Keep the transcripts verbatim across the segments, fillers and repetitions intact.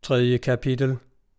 Tredje kapitel.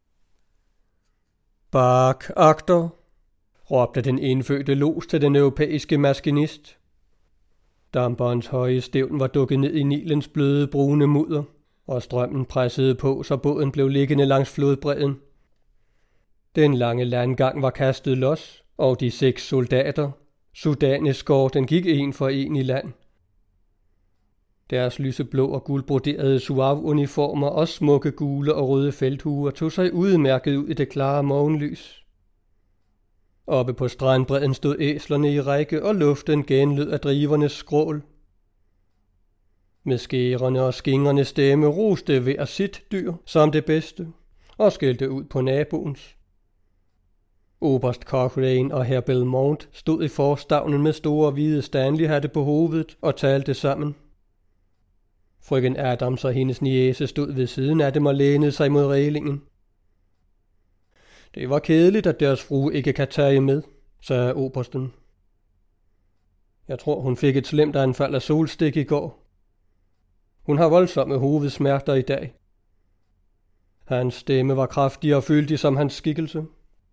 Bak agter, råbte den indfødte los til den europæiske maskinist. Damperens høje stævn var dukket ned i Nilens bløde brune mudder, og strømmen pressede på, så båden blev liggende langs flodbredden. Den lange landgang var kastet los, og de seks soldater, sudaneskorten, gik en for en i land. Deres lyseblå og guldbroderede suave-uniformer og smukke gule og røde felthuer tog sig udmærket ud i det klare morgenlys. Oppe på strandbredden stod æslerne i række, og luften genlød af drivernes skrål. Med skærerne og skingrende stemme roste hver sit dyr som det bedste, og skældte ud på naboens. Oberst Cochrane og herr Belmont stod i forstavnen med store hvide Stanley-hatte på hovedet og talte sammen. Frøken Adams og hendes niece stod ved siden af dem og lænede sig mod rælingen. Det var kedeligt, at deres frue ikke kan tage med, sagde obersten. Jeg tror, hun fik et slemt anfald af solstik i går. Hun har voldsomme hovedsmerter i dag. Hans stemme var kraftig og fyldig som hans skikkelse.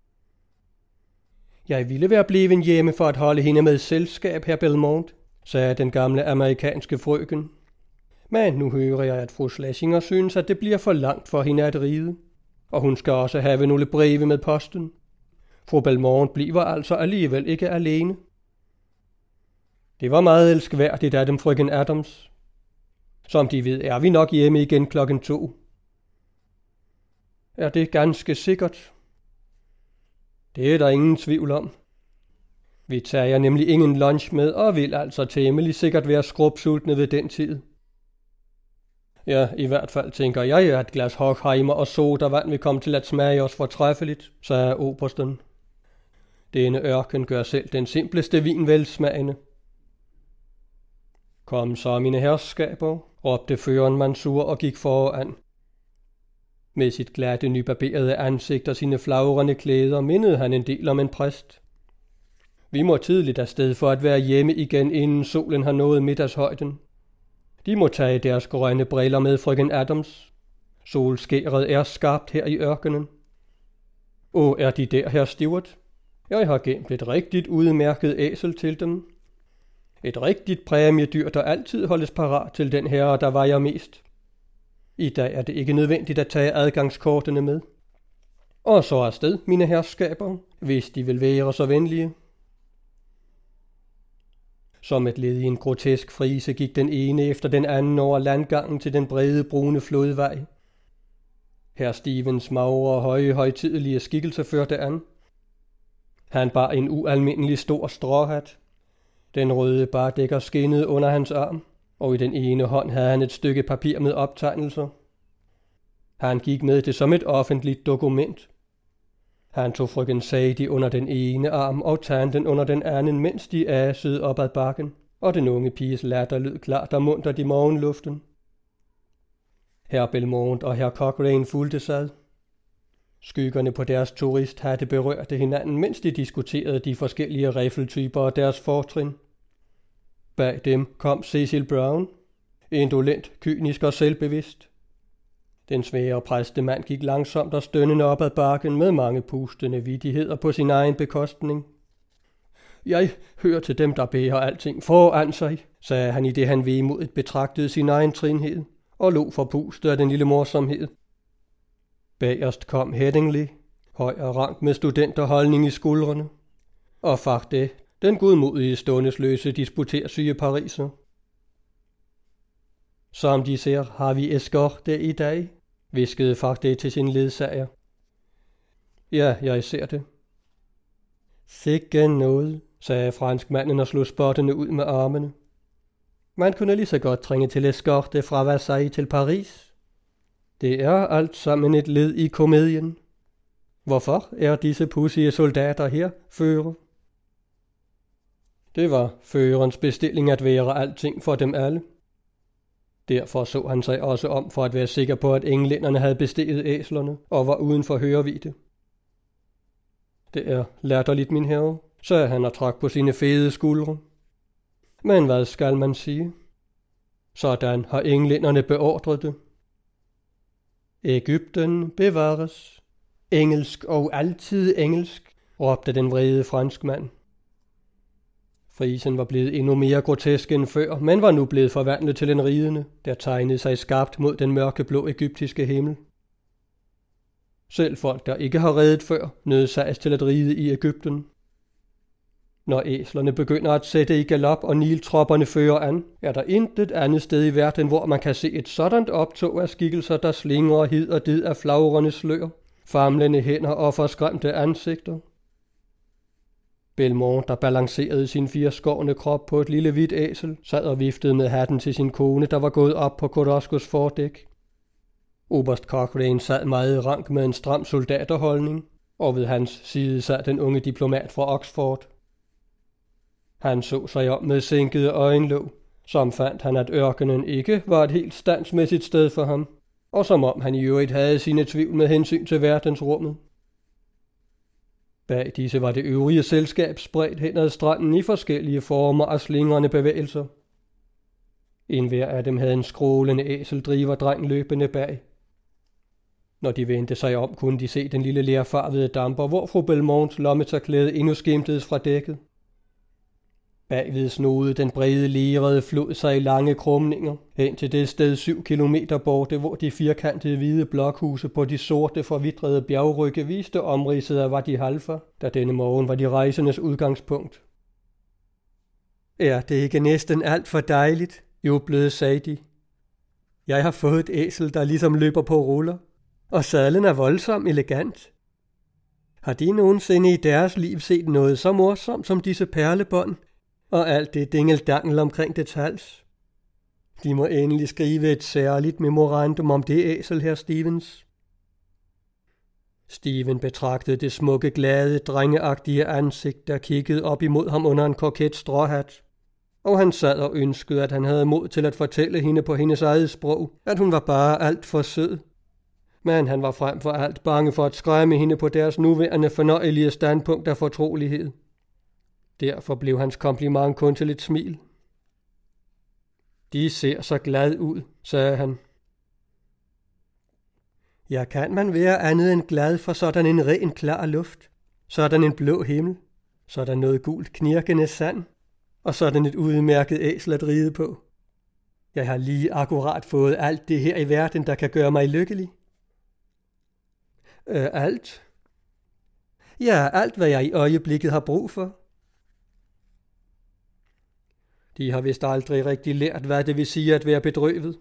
Jeg ville være blevet hjemme for at holde hende med selskab, herr Belmont, sagde den gamle amerikanske frøken. Men nu hører jeg, at fru Schlesinger synes, at det bliver for langt for hende at ride, og hun skal også have nogle breve med posten. Fru Belmont bliver altså alligevel ikke alene. Det var meget elskværdigt af dem, frøken Adams. Som de ved, er vi nok hjemme igen klokken to. Er det ganske sikkert? Det er der ingen tvivl om. Vi tager nemlig ingen lunch med, og vil altså temmelig sikkert være skrubsultne ved den tid. Ja, i hvert fald tænker jeg, at et glas Hochheimer og sodavand vil komme til at smage os fortræffeligt, sagde obersten. Denne ørken gør selv den simpleste vin velsmagende. Kom så, mine herskaber, råbte føreren Mansur og gik foran. Med sit glatte, nybarberede ansigt og sine flagrende klæder mindede han en del om en præst. Vi må tidligt afsted for at være hjemme igen, inden solen har nået middagshøjden. De må tage deres grønne briller med, frøken Adams. Solskæret er skarpt her i ørkenen. Åh, er de der, herr Stewart? Jeg har gemt et rigtigt udmærket æsel til dem. Et rigtigt præmiedyr, der altid holdes parat til den herre, der vejer mest. I dag er det ikke nødvendigt at tage adgangskortene med. Og så afsted, mine herskaber, hvis de vil være så venlige. Som et led i en grotesk frise gik den ene efter den anden over landgangen til den brede brune flodvej. Herr Stevens magre og høje højtidelige skikkelse førte an. Han bar en ualmindelig stor stråhat. Den røde bardækker skinnede under hans arm, og i den ene hånd havde han et stykke papir med optegnelser. Han gik med det som et offentligt dokument. Han tog frøken Sadie under den ene arm og tanten under den anden, mens de asede op ad bakken, og den unge piges latter lød klart og muntert i morgenluften. Herr Belmont og herr Cochrane fulgte sad. Skyggerne på deres turisthatte berørte hinanden, mens de diskuterede de forskellige riffeltyper og deres fortrin. Bag dem kom Cecil Brown, indolent, kynisk og selvbevidst. Den svære præstemand gik langsomt og stønnende op ad bakken med mange pustende vittigheder på sin egen bekostning. Jeg hører til dem, der bærer alting foran sig, sagde han, i det han vemodigt betragtede sin egen trinhed og lå forpustet af den lille morsomhed. Bagerst kom Headingley, høj og rank med studenterholdning i skuldrene, og Fardet, den godmodige ståndesløse disputersyge pariser. Som de ser, har vi eskorte i dag, viskede Fardet til sin ledsager. Ja, jeg ser det. Sikke noget, sagde franskmanden og slog spottende ud med armene. Man kunne lige så godt trænge til eskorte fra Versailles til Paris. Det er alt sammen et led i komedien. Hvorfor er disse pudsige soldater her, fører? Det var førerens bestilling at være alting for dem alle. Derfor så han sig også om for at være sikker på, at englænderne havde besteget æslerne og var uden for hørevide. Det er latterligt, min herre, sagde han og trak på sine fede skuldre. Men hvad skal man sige? Sådan har englænderne beordret det. Egypten bevares. Engelsk og altid engelsk, råbte den vrede franskmand. Frisen var blevet endnu mere grotesk end før, men var nu blevet forvandlet til en ridende, der tegnede sig skarpt mod den mørkeblå egyptiske himmel. Selv folk, der ikke har redet før, nødsages til at ride i Egypten. Når æslerne begynder at sætte i galop og niltropperne fører an, er der intet andet sted i verden, hvor man kan se et sådant optog af skikkelser, der slingrer hid og did af flagrende slør, famlende hænder og forskræmte ansigter. Belmont, der balancerede sin firskårne krop på et lille hvidt æsel, sad og viftede med hatten til sin kone, der var gået op på Koroskos fordæk. Oberst Cochrane sad meget rank med en stram soldaterholdning, og ved hans side sad den unge diplomat fra Oxford. Han så sig om med sænkede øjenlåg, som fandt han, at ørkenen ikke var et helt standsmæssigt sted for ham, og som om han i øvrigt havde sine tvivl med hensyn til verdensrummet. Bag disse var det øvrige selskab spredt hen ad stranden i forskellige former af slingrende bevægelser. En hver af dem havde en skrålende æseldriverdreng løbende bag. Når de vendte sig om, kunne de se den lille lerfarvede damper, hvor fru Belmonts lommetørklæde endnu skimtedes fra dækket. Bagved snodede den brede lerede flod sig i lange krumninger, hen til det sted syv kilometer borte, hvor de firkantede hvide blokhuse på de sorte forvitrede bjergrygge viste omridset af Wadi Halfa, da denne morgen var de rejsendes udgangspunkt. Er det ikke næsten alt for dejligt, jublede Sadie. Jeg har fået et æsel, der ligesom løber på ruller, og sadlen er voldsomt elegant. Har de nogensinde i deres liv set noget så morsomt som disse perlebånd, og alt det dingeldangel omkring dets hals? De må endelig skrive et særligt memorandum om det æsel, herr Stevens. Steven betragtede det smukke, glade, drengeagtige ansigt, der kiggede op imod ham under en koket stråhat, og han sad og ønskede, at han havde mod til at fortælle hende på hendes eget sprog, at hun var bare alt for sød. Men han var frem for alt bange for at skræmme hende på deres nuværende fornøjelige standpunkt af fortrolighed. Derfor blev hans kompliment kun til et smil. De ser så glad ud, sagde han. Ja, kan man være andet end glad for sådan en ren, klar luft, sådan en blå himmel, sådan noget gult knirkende sand, og sådan et udmærket æsel at ride på. Jeg har lige akkurat fået alt det her i verden, der kan gøre mig lykkelig. Øh, alt? Ja, alt hvad jeg i øjeblikket har brug for. De har vist aldrig rigtig lært, hvad det vil sige at være bedrøvet.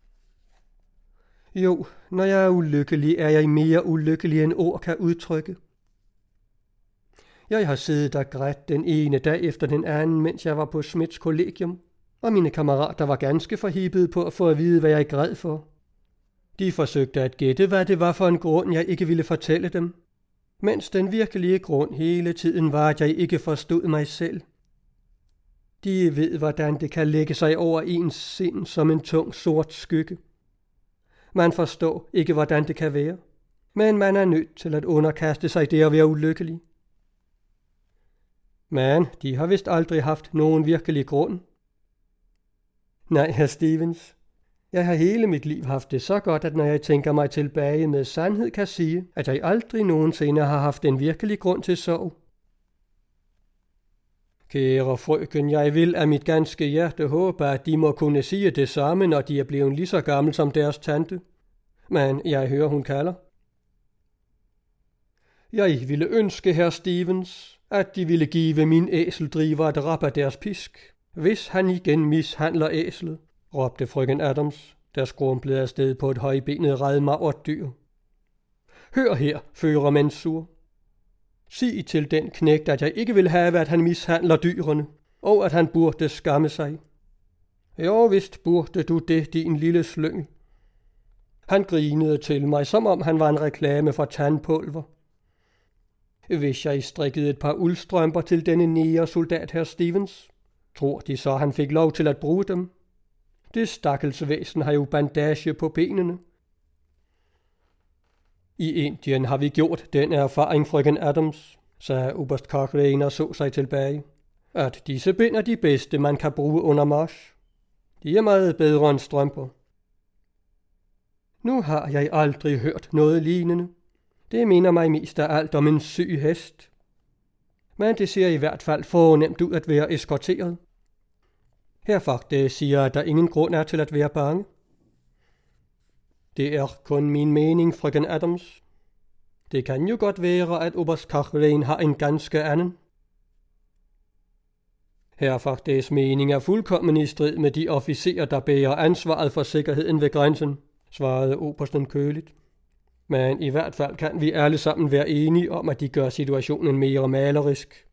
Jo, når jeg er ulykkelig, er jeg mere ulykkelig, end ord kan udtrykke. Jeg har siddet og grædt den ene dag efter den anden, mens jeg var på Smiths kollegium, og mine kammerater var ganske forhippede på at få at vide, hvad jeg græd for. De forsøgte at gætte, hvad det var for en grund, jeg ikke ville fortælle dem, mens den virkelige grund hele tiden var, at jeg ikke forstod mig selv. De ved, hvordan det kan lægge sig over ens sind som en tung sort skygge. Man forstår ikke, hvordan det kan være, men man er nødt til at underkaste sig det at være ulykkelig. Men de har vist aldrig haft nogen virkelig grund. Nej, herr Stevens. Jeg har hele mit liv haft det så godt, at når jeg tænker mig tilbage med sandhed, kan sige, at jeg aldrig nogensinde har haft en virkelig grund til sorg. Kære frøken, jeg vil af mit ganske hjerte håbe, at de må kunne sige det samme, når de er blevet lige så gammel som deres tante. Men jeg hører, hun kalder. Jeg ville ønske, herr Stevens, at de ville give min æseldriver et rap af deres pisk, hvis han igen mishandler æslet, råbte frøken Adams, der skrumplede afsted på et højbenet redmagret dyr. Hør her, fører Mensur. Sig til den knægt, at jeg ikke vil have, at han mishandler dyrene, og at han burde skamme sig. Jo, vist burde du det, din lille slyngel. Han grinede til mig, som om han var en reklame for tandpulver. Hvis jeg strikkede et par uldstrømper til denne nære soldat, herr Stevens, tror de så, han fik lov til at bruge dem? Det stakkels væsen har jo bandage på benene. I Indien har vi gjort den erfaring, frøken Adams, sagde oberst Cochrane og så sig tilbage, at disse bind er de bedste, man kan bruge under march. De er meget bedre end strømper. Nu har jeg aldrig hørt noget lignende. Det minder mig mest af alt om en syg hest. Men det ser i hvert fald fornemt ud at være eskorteret. Herfra siger, at der ingen grund er til at være bange. Det er kun min mening, frøken Adams. Det kan jo godt være, at oberst Cochrane har en ganske anden. Herfra mening er fuldkommen i strid med de officerer, der bærer ansvaret for sikkerheden ved grænsen, svarede obersten køligt. Men i hvert fald kan vi alle sammen være enige om, at de gør situationen mere malerisk.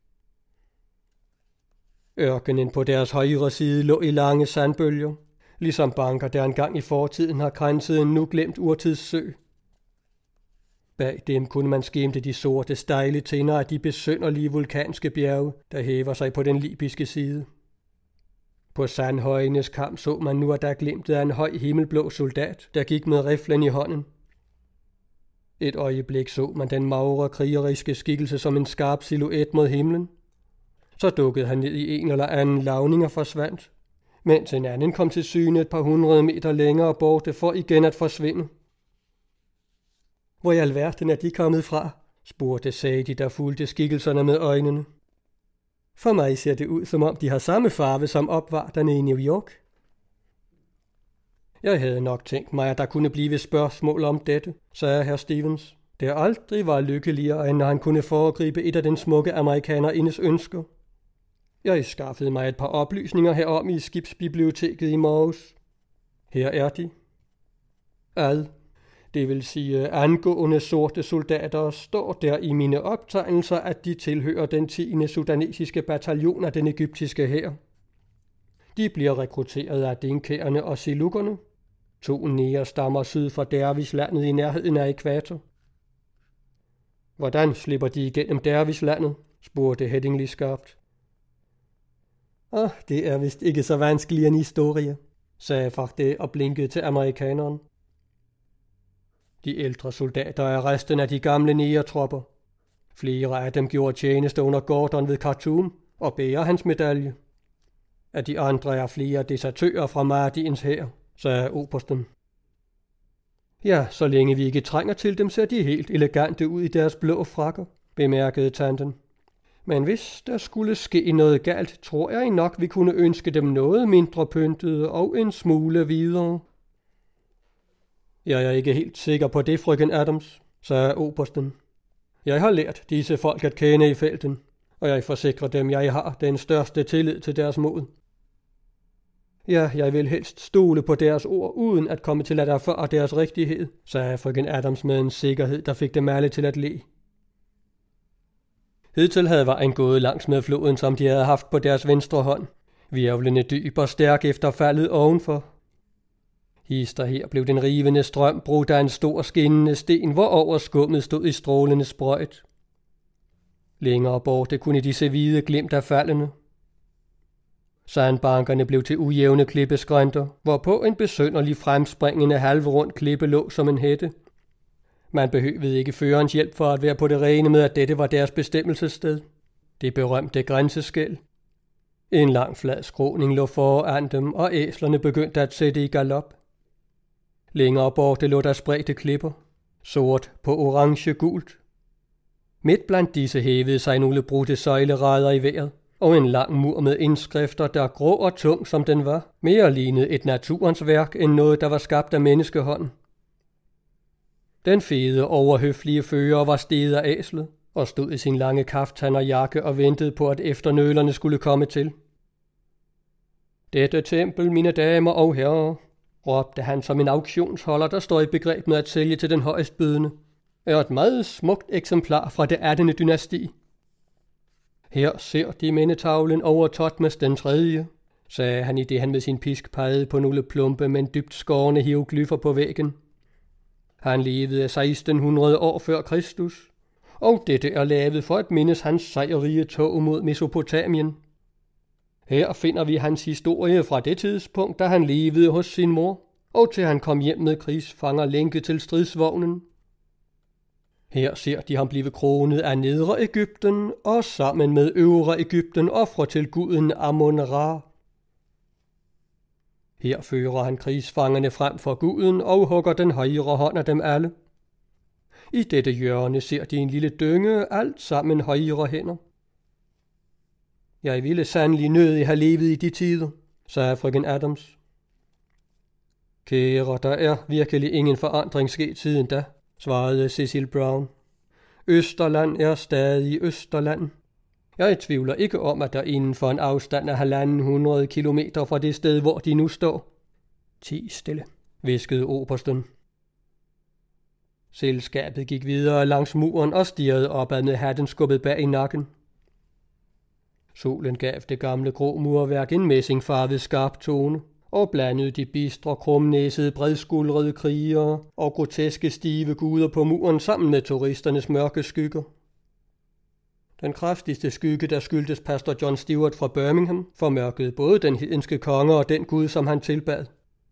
Ørkenen på deres højre side lå i lange sandbølger, ligesom banker, der engang i fortiden har kranset en nu glemt urtidssø. Bag dem kunne man skimte de sorte, stejle tinder af de besynderlige vulkanske bjerge, der hæver sig på den libyske side. På sandhøjenes kam så man nu, at der glimtede af en høj himmelblå soldat, der gik med riflen i hånden. Et øjeblik så man den magre, krigeriske skikkelse som en skarp silhuet mod himlen. Så dukkede han ned i en eller anden lavning og forsvandt, mens en anden kom til syne et par hundrede meter længere borte for igen at forsvinde. Hvor i alverden er de kommet fra? Spurgte Sadie, der fulgte skikkelserne med øjnene. For mig ser det ud, som om de har samme farve som opvarterne i New York. Jeg havde nok tænkt mig, at der kunne blive spørgsmål om dette, sagde herr Stevens. Det aldrig var lykkeligere, end når han kunne foregribe et af den smukke amerikanerindes ønsker. Jeg skaffede mig et par oplysninger herom i skibsbiblioteket i Morges. Her er de. Ad, det vil sige angående sorte soldater, står der i mine optegnelser, at de tilhører den tiende sudanesiske bataljon af den egyptiske hær. De bliver rekrutteret af dinkerne og silukkerne, to negerstammer syd for Dervislandet i nærheden af ekvator. Hvordan slipper de igennem Dervislandet? Spurgte Headingley skarpt. Åh, oh, det er vist ikke så vanskelig en historie, sagde Fardet og blinkede til amerikaneren. De ældre soldater er resten af de gamle negertropper. Flere af dem gjorde tjeneste under Gordon ved Khartoum og bærer hans medalje. Af de andre er flere desertører fra Mahdiens hær, sagde obersten. Ja, så længe vi ikke trænger til dem, ser de helt elegante ud i deres blå frakker, bemærkede tanten. Men hvis der skulle ske noget galt, tror jeg nok, vi kunne ønske dem noget mindre pyntede og en smule videre. Jeg er ikke helt sikker på det, frøken Adams, sagde obersten. Jeg har lært disse folk at kende i felten, og jeg forsikrer dem, jeg har den største tillid til deres mod. Ja, jeg vil helst stole på deres ord, uden at komme til at erfare deres rigtighed, sagde frøken Adams med en sikkerhed, der fik dem alle til at le. Hidtil havde vejen gået langs med floden, som de havde haft på deres venstre hånd, virvlende dyb og stærk efter faldet ovenfor. Hister her blev den rivende strøm brudt af en stor skinnende sten, hvor over skummet stod i strålende sprøjt. Længere borte kunne de se hvide glimt af faldene. Sandbankerne blev til ujævne klippeskrænter, hvorpå en besynderlig fremspringende halvrund klippe lå som en hætte. Man behøvede ikke førerens hjælp for at være på det rene med, at dette var deres bestemmelsessted. Det berømte grænseskel. En lang flad skråning lå foran dem, og æslerne begyndte at sætte i galop. Længere borte lå der spredte klipper, sort på orange-gult. Midt blandt disse hævede sig nogle brudte søjlerader i vejret, og en lang mur med indskrifter, der grå og tung som den var, mere lignede et naturens værk end noget, der var skabt af menneskehånden. Den fede, overhøflige fører var steget af æslet, og stod i sin lange kaftan og jakke og ventede på, at efternølerne skulle komme til. Dette tempel, mine damer og herrer, råbte han som en auktionsholder, der står i begreb med at sælge til den højestbydende, er et meget smukt eksemplar fra det attende dynasti. Her ser de mindetavlen over Totmes den tredje, sagde han, i det han med sin pisk pegede på nogle plumpe, men dybt skårne hieroglyffer på væggen. Han levede seksten hundrede år før Kristus, og dette er lavet for at mindes hans sejrrige tog mod Mesopotamien. Her finder vi hans historie fra det tidspunkt, da han levede hos sin mor, og til han kom hjem med krigsfanger lænket til stridsvognen. Her ser de ham blive kronet af nedre Egypten, og sammen med øvre Egypten ofre til guden Amon-Ra. Her fører han krigsfangerne frem for guden og hugger den højre hånd af dem alle. I dette hjørne ser de en lille dynge, alt sammen højre hænder. Jeg ville sandelig nødig have levet i de tider, sagde frøken Adams. Kære, der er virkelig ingen forandring sket siden da, svarede Cecil Brown. Østerland er stadig Østerland. Jeg tvivler ikke om, at der inden for en afstand af halvanden hundrede kilometer fra det sted, hvor de nu står. Ti stille, hviskede obersten. Selskabet gik videre langs muren og stirrede opad med hatten skubbet bag i nakken. Solen gav det gamle grå murværk en messingfarvet skarp tone og blandede de bistre, krumnæsede, bredskuldrede krigere og groteske stive guder på muren sammen med turisternes mørke skygger. Den kraftigste skygge, der skyldtes pastor John Stewart fra Birmingham, formørkede både den hedenske konge og den gud, som han tilbad.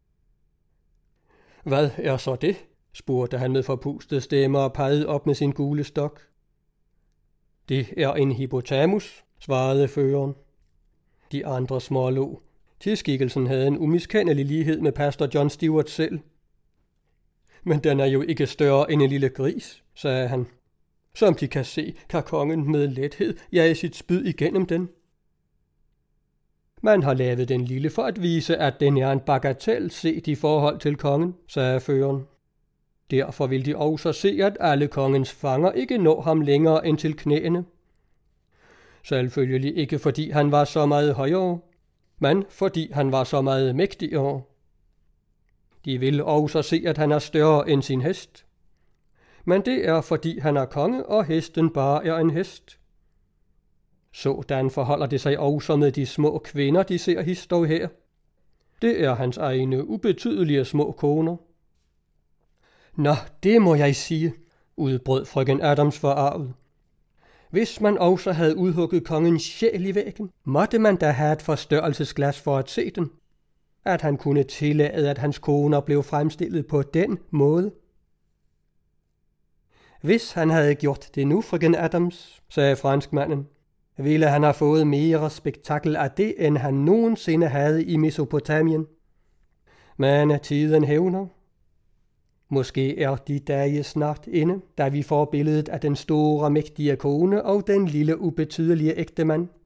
Hvad er så det? Spurgte han med forpustet stemme og pegede op med sin gule stok. Det er en hippotamus, svarede føreren. De andre smålå. Tilskikkelsen havde en umiskendelig lighed med pastor John Stewart selv. Men den er jo ikke større end en lille gris, sagde han. Som de kan se, kan kongen med lethed jage sit spyd igennem den. Man har lavet den lille for at vise, at den er en bagatel set i forhold til kongen, sagde føreren. Derfor vil de også se, at alle kongens fanger ikke når ham længere end til knæene. Selvfølgelig ikke fordi han var så meget højere, men fordi han var så meget mægtigere. De vil også se, at han er større end sin hest. Men det er fordi han er konge, og hesten bare er en hest. Sådan forholder det sig også med de små kvinder, de ser histå her. Det er hans egne ubetydelige små koner. Nå, det må jeg sige, udbrød frøken Adams forarvet. Hvis man også havde udhugget kongens sjæl i væggen, måtte man da have et forstørrelsesglas for at se den. At han kunne tillade, at hans koner blev fremstillet på den måde. Hvis han havde gjort det nu, frøken Adams, sagde franskmanden, ville han have fået mere spektakel af det, end han nogensinde havde i Mesopotamien. Men tiden hævner. Måske er de dage snart inde, da vi får billedet af den store, mægtige kone og den lille, ubetydelige ægtemand.